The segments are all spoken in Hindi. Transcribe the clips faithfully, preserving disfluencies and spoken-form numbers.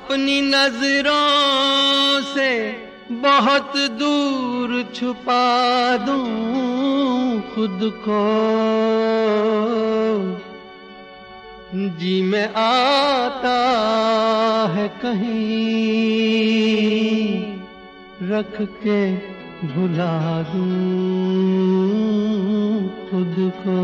अपनी नजरों से बहुत दूर छुपा दूं खुद को, जी में आता है कहीं रख के भुला दूं खुद को।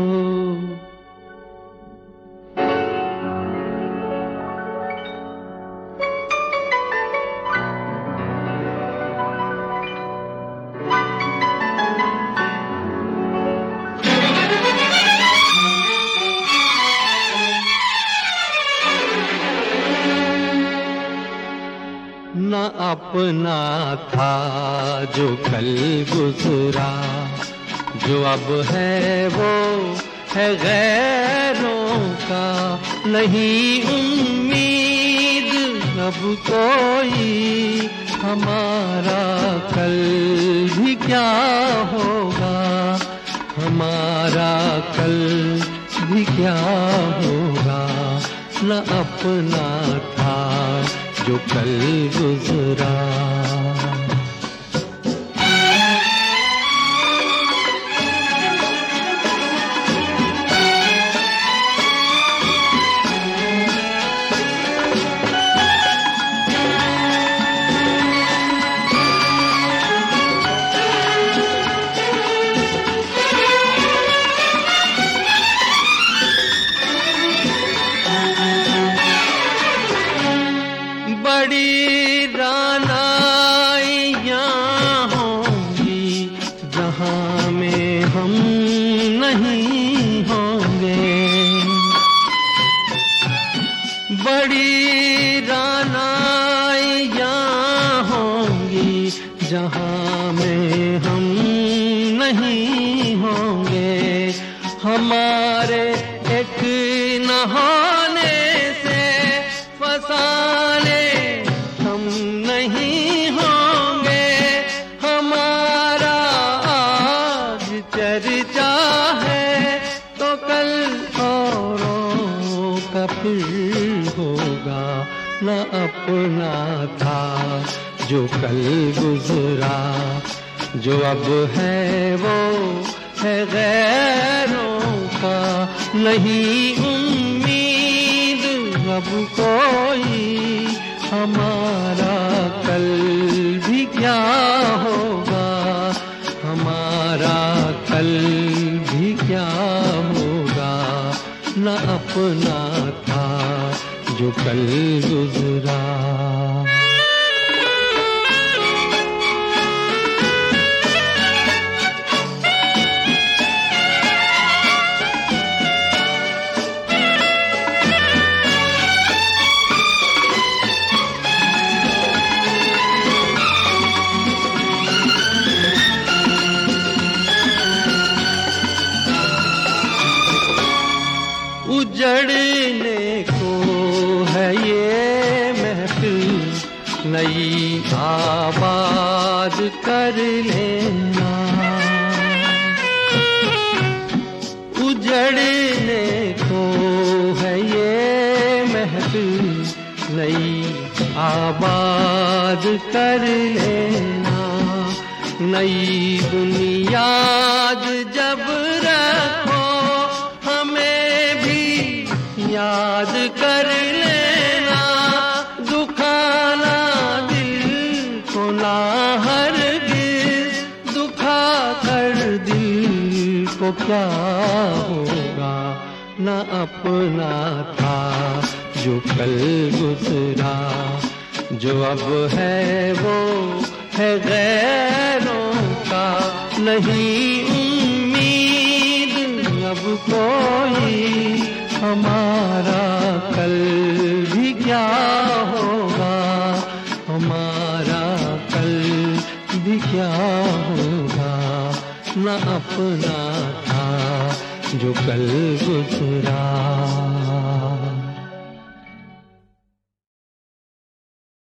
न अपना था जो कल गुजरा, जो अब है वो है गैरों का। नहीं उम्मीद अब कोई, हमारा कल भी क्या होगा, हमारा कल भी क्या होगा। न अपना था जो कल गुजरा। बड़ी रानाइयाँ होंगी जहाँ में हम नहीं होंगे, बड़ी रानाइयाँ होंगी जहाँ में हम नहीं होंगे। हमारे एक न होने से फसाने हम नहीं होंगे। हमारा आज चर्चा है तो कल औरों का फिर होगा। न अपना था जो कल गुजरा, जो अब है वो है गैरों का। नहीं उम्मीद अब कोई, हमारा कल भी क्या होगा, हमारा कल भी क्या होगा। न अपना था जो कल गुजरा। उजड़ने को है ये महफिल, नई आबाद कर लेना। उजड़ने को है ये महफिल, नई आबाद कर लेना। नई बुनियाद जब रखो हमें भी याद कर लेना। दुखाना दिल को ना हरगिज़, दुखा कर दिल को क्या होगा। न अपना था जो कल गुजरा, जो अब है वो है गैरों का। नहीं उम्मीद अब कोई, हमारा कल भी क्या होगा, हमारा कल भी क्या होगा। न अपना था जो कल गुजरा।